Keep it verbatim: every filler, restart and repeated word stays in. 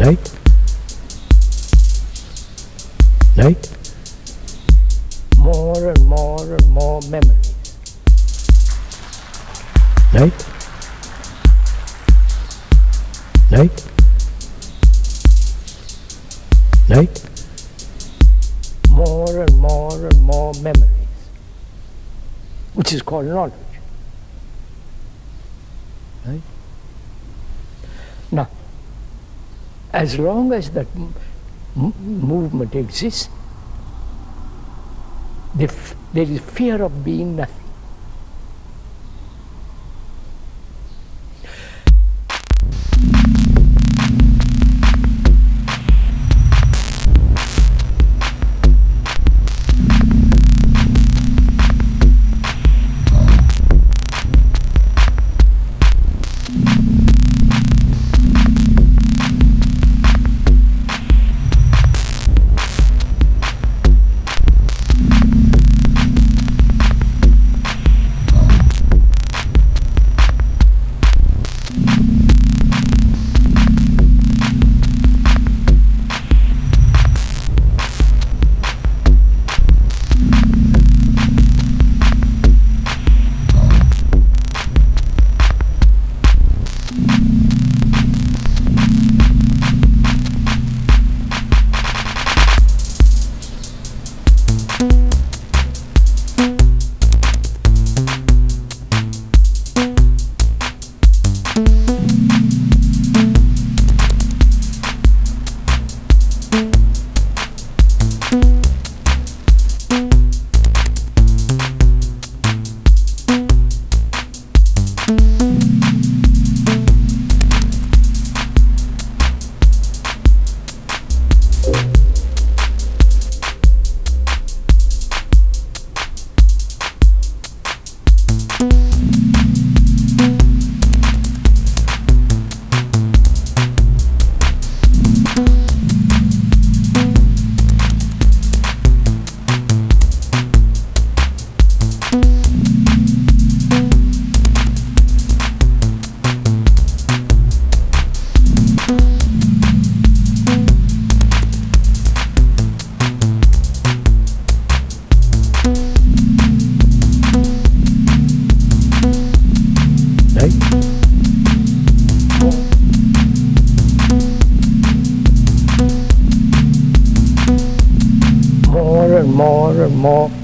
right? Right? More and more and more memories, right? Right? Right? More and more and more memories, which is called knowledge. Right? Now, as long as that m- m- movement exists, the f- there is fear of being nothing. Right? More and more and more